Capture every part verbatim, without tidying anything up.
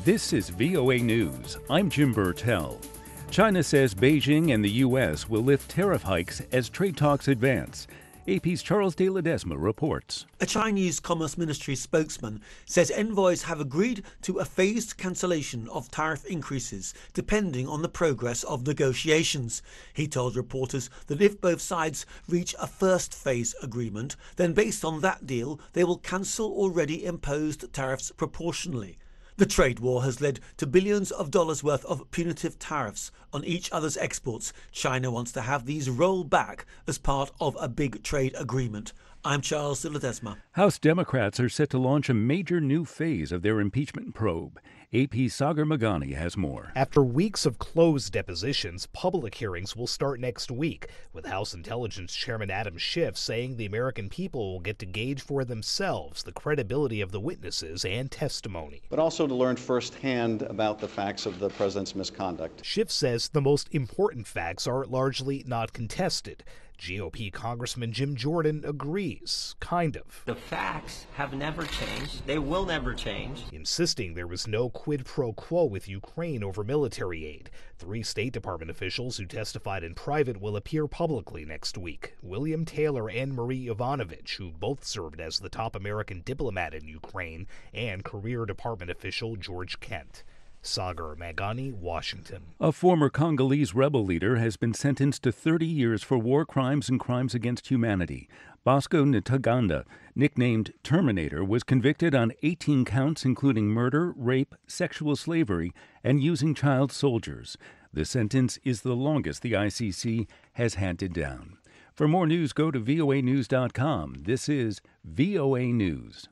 This is V O A News. I'm Jim Burtell. China says Beijing and the U S will lift tariff hikes as trade talks advance. A P's Charles de Ledesma reports. A Chinese Commerce Ministry spokesman says envoys have agreed to a phased cancellation of tariff increases depending on the progress of negotiations. He told reporters that if both sides reach a first phase agreement, then based on that deal, they will cancel already imposed tariffs proportionally. The trade war has led to billions of dollars worth of punitive tariffs on each other's exports. China wants to have these rolled back as part of a big trade agreement. I'm Charles de Ledesma. House Democrats are set to launch a major new phase of their impeachment probe. A P's Sagar Meghani has more. After weeks of closed depositions, public hearings will start next week, with House Intelligence Chairman Adam Schiff saying the American people will get to gauge for themselves the credibility of the witnesses and testimony. But also to learn firsthand about the facts of the president's misconduct. Schiff says the most important facts are largely not contested. G O P Congressman Jim Jordan agrees, kind of. The facts have never changed. They will never change. Insisting there was no quid pro quo with Ukraine over military aid. Three State Department officials who testified in private will appear publicly next week. William Taylor and Marie Yovanovitch, who both served as the top American diplomat in Ukraine, and career department official George Kent. Sagar Meghani, Washington. A former Congolese rebel leader has been sentenced to thirty years for war crimes and crimes against humanity. Bosco Ntaganda, nicknamed Terminator, was convicted on eighteen counts including murder, rape, sexual slavery, and using child soldiers. The sentence is the longest the I C C has handed down. For more news, go to V O A news dot com. This is V O A News.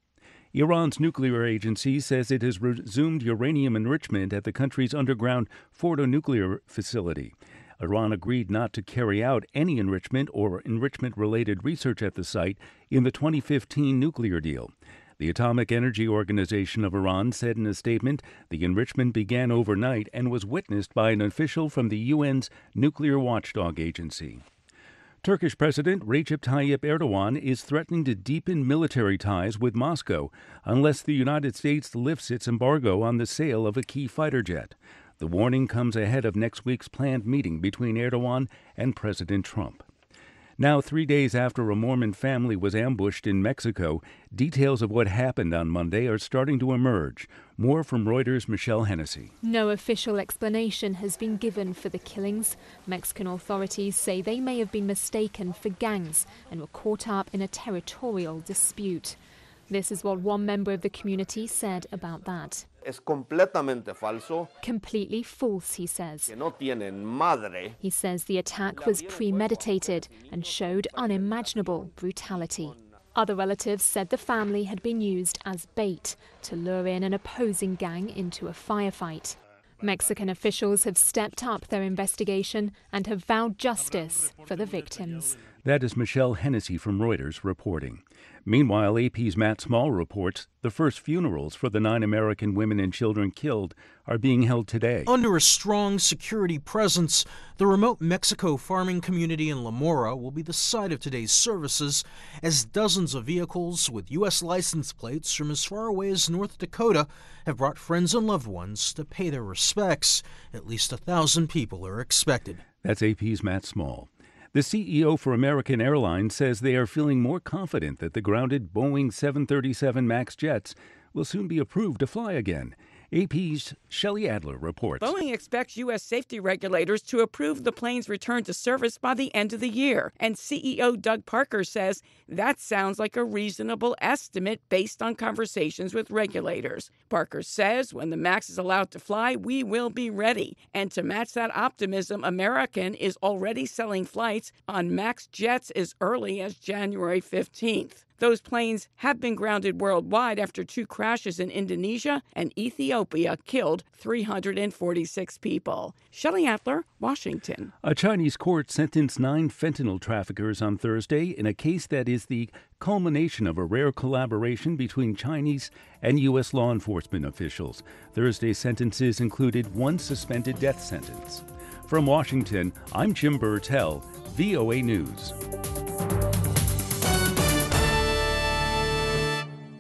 Iran's nuclear agency says it has resumed uranium enrichment at the country's underground Fordo nuclear facility. Iran agreed not to carry out any enrichment or enrichment-related research at the site in the twenty fifteen nuclear deal. The Atomic Energy Organization of Iran said in a statement the enrichment began overnight and was witnessed by an official from the U N's nuclear watchdog agency. Turkish President Recep Tayyip Erdogan is threatening to deepen military ties with Moscow unless the United States lifts its embargo on the sale of a key fighter jet. The warning comes ahead of next week's planned meeting between Erdogan and President Trump. Now, three days after a Mormon family was ambushed in Mexico, details of what happened on Monday are starting to emerge. More from Reuters' Michelle Hennessy. No official explanation has been given for the killings. Mexican authorities say they may have been mistaken for gangs and were caught up in a territorial dispute. This is what one member of the community said about that. Es completamente falso. Completely false, he says. Que no tienen madre. He says the attack was premeditated and showed unimaginable brutality. Other relatives said the family had been used as bait to lure in an opposing gang into a firefight. Mexican officials have stepped up their investigation and have vowed justice for the victims. That is Michelle Hennessy from Reuters reporting. Meanwhile, A P's Matt Small reports the first funerals for the nine American women and children killed are being held today. Under a strong security presence, the remote Mexico farming community in La Mora will be the site of today's services, as dozens of vehicles with U S license plates from as far away as North Dakota have brought friends and loved ones to pay their respects. At least a thousand people are expected. That's A P's Matt Small. The C E O for American Airlines says they are feeling more confident that the grounded Boeing seven thirty-seven MAX jets will soon be approved to fly again. A P's Shelley Adler reports. Boeing expects U S safety regulators to approve the plane's return to service by the end of the year. And C E O Doug Parker says that sounds like a reasonable estimate based on conversations with regulators. Parker says when the MAX is allowed to fly, we will be ready. And to match that optimism, American is already selling flights on MAX jets as early as January fifteenth. Those planes have been grounded worldwide after two crashes in Indonesia and Ethiopia killed three hundred forty-six people. Shelley Adler, Washington. A Chinese court sentenced nine fentanyl traffickers on Thursday in a case that is the culmination of a rare collaboration between Chinese and U S law enforcement officials. Thursday's sentences included one suspended death sentence. From Washington, I'm Jim Burtell, V O A News.